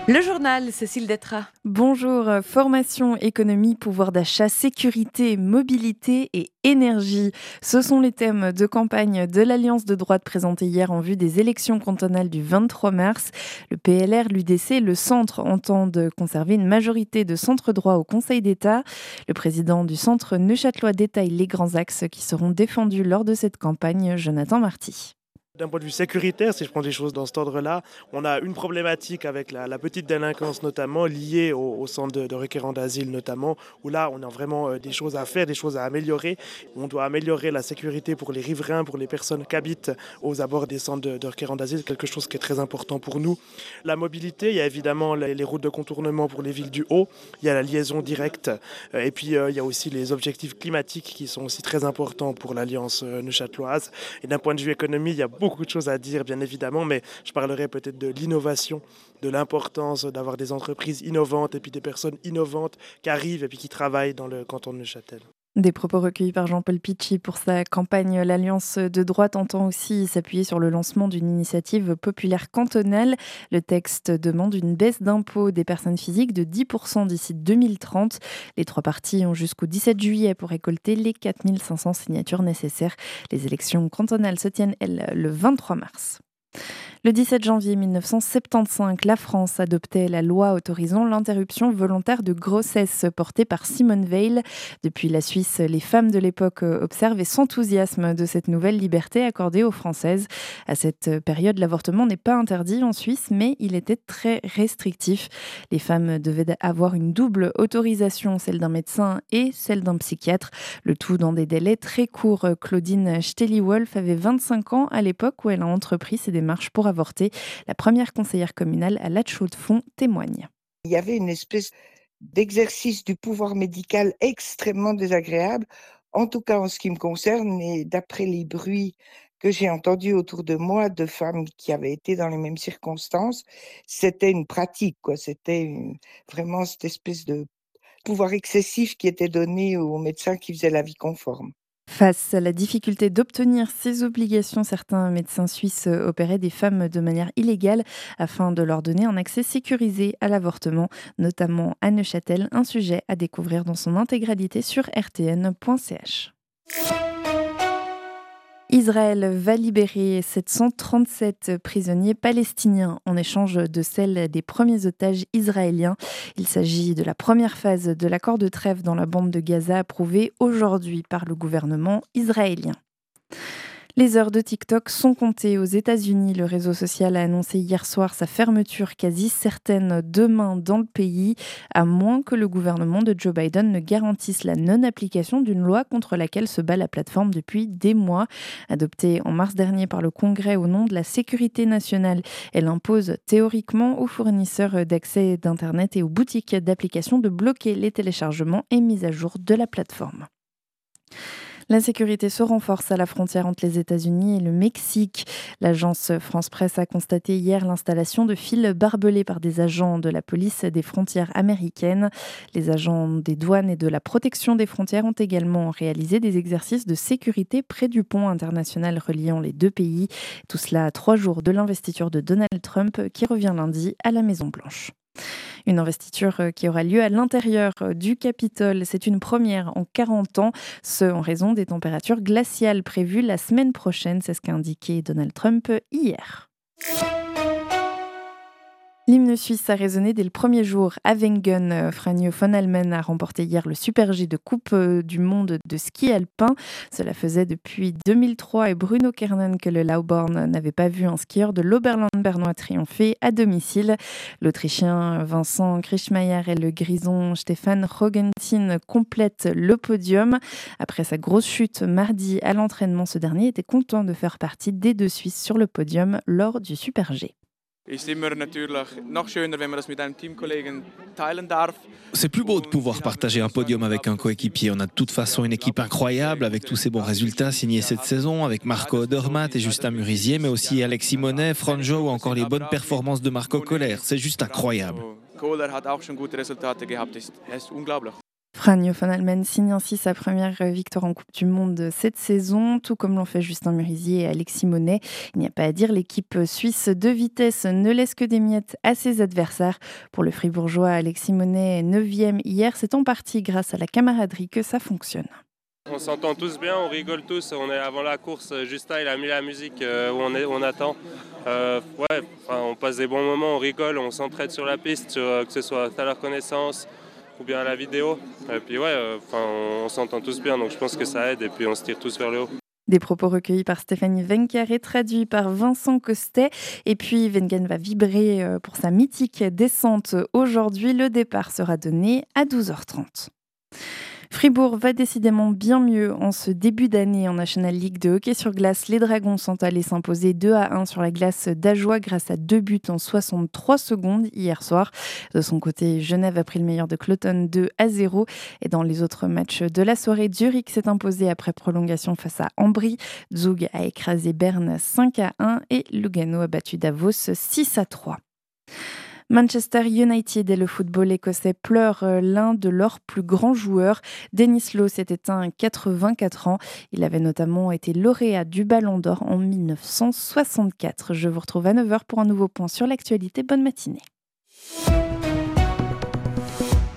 Le journal, Cécile Détrat. Bonjour, formation, économie, pouvoir d'achat, sécurité, mobilité et énergie. Ce sont les thèmes de campagne de l'Alliance de droite présentée hier en vue des élections cantonales du 23 mars. Le PLR, l'UDC et le Centre entendent conserver une majorité de centre droit au Conseil d'État. Le président du Centre neuchâtelois détaille les grands axes qui seront défendus lors de cette campagne, Jonathan Marty. D'un point de vue sécuritaire, si je prends des choses dans cet ordre-là, on a une problématique avec la petite délinquance notamment liée au centre de requérants d'asile notamment, où là on a vraiment des choses à faire, des choses à améliorer. On doit améliorer la sécurité pour les riverains, pour les personnes qui habitent aux abords des centres de requérants d'asile, quelque chose qui est très important pour nous. La mobilité, il y a évidemment les routes de contournement pour les villes du Haut, il y a la liaison directe, et puis il y a aussi les objectifs climatiques qui sont aussi très importants pour l'Alliance neuchâteloise. Et d'un point de vue économie, il y a beaucoup de choses à dire, bien évidemment, mais je parlerai peut-être de l'innovation, de l'importance d'avoir des entreprises innovantes et puis des personnes innovantes qui arrivent et puis qui travaillent dans le canton de Neuchâtel. Des propos recueillis par Jean-Paul Pichy pour sa campagne. L'Alliance de droite entend aussi s'appuyer sur le lancement d'une initiative populaire cantonale. Le texte demande une baisse d'impôt des personnes physiques de 10% d'ici 2030. Les trois partis ont jusqu'au 17 juillet pour récolter les 4500 signatures nécessaires. Les élections cantonales se tiennent, elles, le 23 mars. Le 17 janvier 1975, la France adoptait la loi autorisant l'interruption volontaire de grossesse portée par Simone Veil. Depuis la Suisse, les femmes de l'époque observent et s'enthousiasment de cette nouvelle liberté accordée aux Françaises. À cette période, l'avortement n'est pas interdit en Suisse, mais il était très restrictif. Les femmes devaient avoir une double autorisation, celle d'un médecin et celle d'un psychiatre, le tout dans des délais très courts. Claudine Stelly-Wolf avait 25 ans à l'époque où elle a entrepris ses démarches pour avorter. La première conseillère communale à La Chaux-de-Fonds témoigne. Il y avait une espèce d'exercice du pouvoir médical extrêmement désagréable, en tout cas en ce qui me concerne, et d'après les bruits que j'ai entendus autour de moi de femmes qui avaient été dans les mêmes circonstances, c'était une pratique, quoi. Vraiment cette espèce de pouvoir excessif qui était donné aux médecins qui faisaient l'avis conforme. Face à la difficulté d'obtenir ces obligations, certains médecins suisses opéraient des femmes de manière illégale afin de leur donner un accès sécurisé à l'avortement, notamment à Neuchâtel, un sujet à découvrir dans son intégralité sur rtn.ch. Israël va libérer 737 prisonniers palestiniens en échange de celles des premiers otages israéliens. Il s'agit de la première phase de l'accord de trêve dans la bande de Gaza approuvée aujourd'hui par le gouvernement israélien. Les heures de TikTok sont comptées aux États-Unis. Le réseau social a annoncé hier soir sa fermeture quasi certaine demain dans le pays, à moins que le gouvernement de Joe Biden ne garantisse la non-application d'une loi contre laquelle se bat la plateforme depuis des mois. Adoptée en mars dernier par le Congrès au nom de la sécurité nationale, elle impose théoriquement aux fournisseurs d'accès d'Internet et aux boutiques d'applications de bloquer les téléchargements et mises à jour de la plateforme. La sécurité se renforce à la frontière entre les États-Unis et le Mexique. L'agence France Presse a constaté hier l'installation de fils barbelés par des agents de la police des frontières américaines. Les agents des douanes et de la protection des frontières ont également réalisé des exercices de sécurité près du pont international reliant les deux pays. Tout cela à 3 jours de l'investiture de Donald Trump qui revient lundi à la Maison-Blanche. Une investiture qui aura lieu à l'intérieur du Capitole. C'est une première en 40 ans, ce en raison des températures glaciales prévues la semaine prochaine. C'est ce qu'a indiqué Donald Trump hier. L'hymne suisse a résonné dès le premier jour à Wengen. Franjo von Allmen a remporté hier le Super G de Coupe du Monde de ski alpin. Cela faisait depuis 2003 et Bruno Kernen que le Lauborn n'avait pas vu un skieur de l'Oberland bernois triompher à domicile. L'Autrichien Vincent Krischmeier et le Grison Stefan Rogentin complètent le podium. Après sa grosse chute mardi à l'entraînement, ce dernier était content de faire partie des deux Suisses sur le podium lors du Super G. C'est plus beau de pouvoir partager un podium avec un coéquipier. On a de toute façon une équipe incroyable avec tous ces bons résultats signés cette saison avec Marco Odermatt et Justin Murisier, mais aussi Alexis Monet, Franjo ou encore les bonnes performances de Marco Kohler. C'est juste incroyable. Franjo van Almen signe ainsi sa première victoire en Coupe du Monde cette saison, tout comme l'ont fait Justin Murisier et Alexis Monet. Il n'y a pas à dire, l'équipe suisse de vitesse ne laisse que des miettes à ses adversaires. Pour le Fribourgeois, Alexis Monet est 9e hier. C'est en partie grâce à la camaraderie que ça fonctionne. On s'entend tous bien, on rigole tous. On est avant la course, Justin il a mis la musique où on attend. On passe des bons moments, on rigole, on s'entraide sur la piste, que ce soit à la reconnaissance ou bien à la vidéo. Et puis on s'entend tous bien, donc je pense que ça aide et puis on se tire tous vers le haut. Des propos recueillis par Stéphanie Wenkar et traduits par Vincent Costet. Et puis, Wengen va vibrer pour sa mythique descente aujourd'hui. Le départ sera donné à 12h30. Fribourg va décidément bien mieux en ce début d'année en National League de hockey sur glace. Les Dragons sont allés s'imposer 2-1 sur la glace d'Ajoie grâce à 2 buts en 63 secondes hier soir. De son côté, Genève a pris le meilleur de Cloton 2-0. Et dans les autres matchs de la soirée, Zurich s'est imposé après prolongation face à Ambry. Zug a écrasé Berne 5-1 et Lugano a battu Davos 6-3. Manchester United et le football écossais pleurent l'un de leurs plus grands joueurs. Denis Law s'est éteint à 84 ans. Il avait notamment été lauréat du Ballon d'Or en 1964. Je vous retrouve à 9h pour un nouveau point sur l'actualité. Bonne matinée.